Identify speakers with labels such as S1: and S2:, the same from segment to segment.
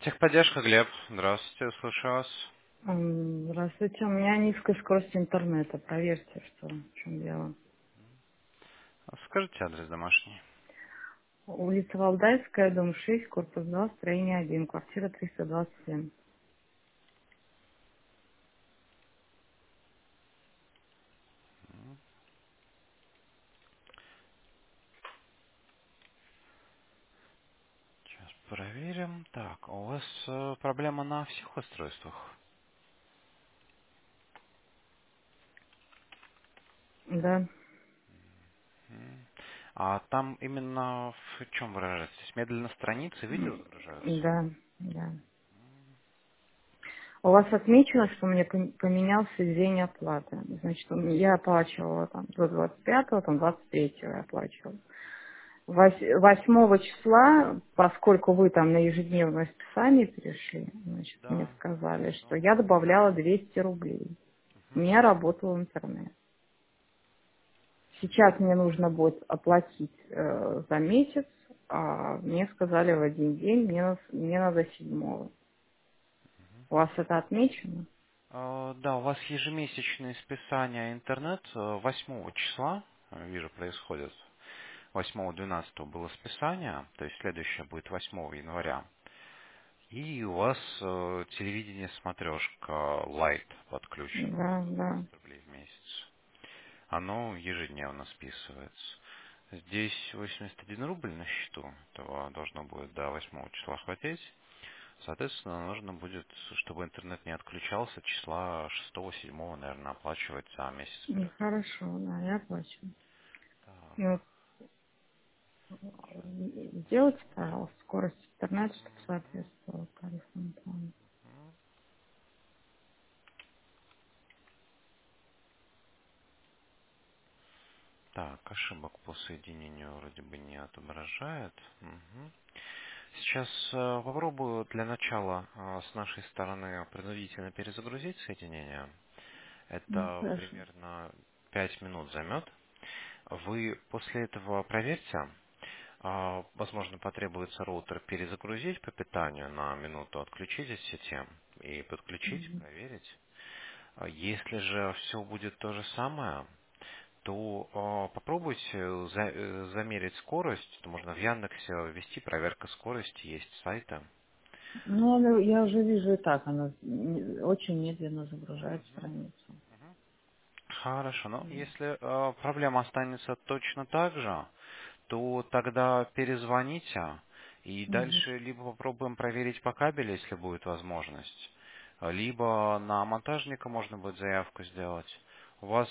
S1: Техподдержка, Глеб. Здравствуйте, слушаю вас.
S2: Здравствуйте, у меня низкая скорость интернета. Проверьте, что в чем дело.
S1: Скажите адрес домашний.
S2: Улица Валдайская, дом 6, корпус 2, строение 1, квартира 327.
S1: Сейчас проверим. Так, а у вас проблема на всех устройствах?
S2: Да,
S1: М. А там именно в чем выражается? То есть медленно страницы, видео загружаются?
S2: да, да. У вас отмечено, что мне поменялся день оплаты. Значит, я оплачивала там до 25-го, там 23-го я оплачивала. 8 числа, поскольку вы там на ежедневное списание перешли, значит, мне
S1: Да,
S2: сказали, что
S1: вижу.
S2: я добавляла 200 рублей. У
S1: Мгм.
S2: меня работал интернет. Сейчас мне нужно будет оплатить за месяц, а мне сказали в один день, мне надо 7-го. У вас это отмечено?
S1: Да, у вас ежемесячные списания интернет 8 числа, вижу, происходит. 8-12 было списание, то есть следующее будет 8 января. И у вас телевидение смотрешка Light подключено,
S2: Да,
S1: 120
S2: да.
S1: рублей в месяц. Оно ежедневно списывается. Здесь 81 рубль на счету. Этого должно будет до 8 числа хватить. Соответственно, нужно будет, чтобы интернет не отключался, числа 6-7, наверное, оплачивать за месяц
S2: Ну,
S1: вперед.
S2: хорошо, да, я оплачу.
S1: Так.
S2: Ну, сделайте, пожалуйста, скорость интернета, чтобы соответствовала тарифному плану.
S1: Так, ошибок по соединению вроде бы не отображает. Мгм. Сейчас попробую для начала с нашей стороны принудительно перезагрузить соединение.
S2: Ну,
S1: Это
S2: хорошо.
S1: примерно 5 минут займет. Вы после этого проверьте. Возможно, потребуется роутер перезагрузить по питанию на минуту, отключить от сети и подключить,
S2: Мгм.
S1: проверить. Если же все будет то же самое, то попробуйте замерить скорость. Это можно в Яндексе ввести проверка скорости, есть сайты.
S2: Ну, я уже вижу и так, она очень медленно загружает страницу.
S1: Хорошо, но если проблема останется точно так же, то тогда перезвоните и
S2: Мгм.
S1: дальше либо попробуем проверить по кабелю, если будет возможность, либо на монтажника можно будет заявку сделать. У вас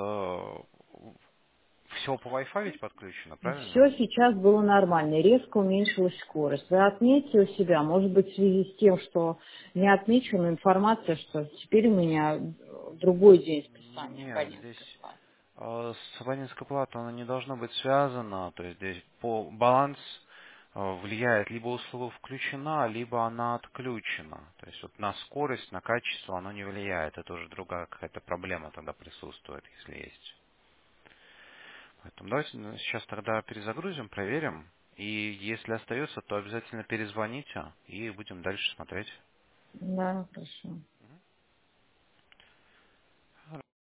S1: все по Wi-Fi ведь подключено, правильно?
S2: Все сейчас было нормально, резко уменьшилась скорость. Вы отметьте у себя, может быть, в связи с тем, что не отмечена информация, что теперь у меня другой день списания
S1: Нет,
S2: абонентской
S1: здесь
S2: платы.
S1: с абонентской платой оно не должно быть связано. То есть здесь по баланс влияет либо услуга включена, либо она отключена. То есть вот на скорость, на качество оно не влияет. Это уже другая какая-то проблема тогда присутствует, если есть. Поэтому давайте сейчас тогда перезагрузим, проверим. И если остается, то обязательно перезвоните и будем дальше смотреть.
S2: Да, хорошо.